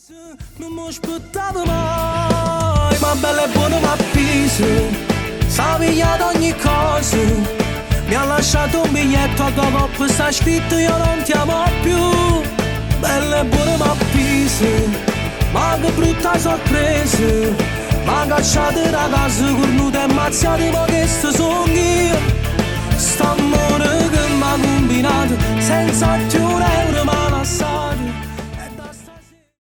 Non mi aspettavo mai, ma bella e buona ma pisa, sa via di ogni cosa. Mi ha lasciato un biglietto a coppa, sta scritto io non ti amo più. Bella e buona ma pisa, ma che brutta sorpresa. Ma cacciate da casa, cornuta e mazziate, ma che sto sono io. Sta amore che mi ha combinato senza te.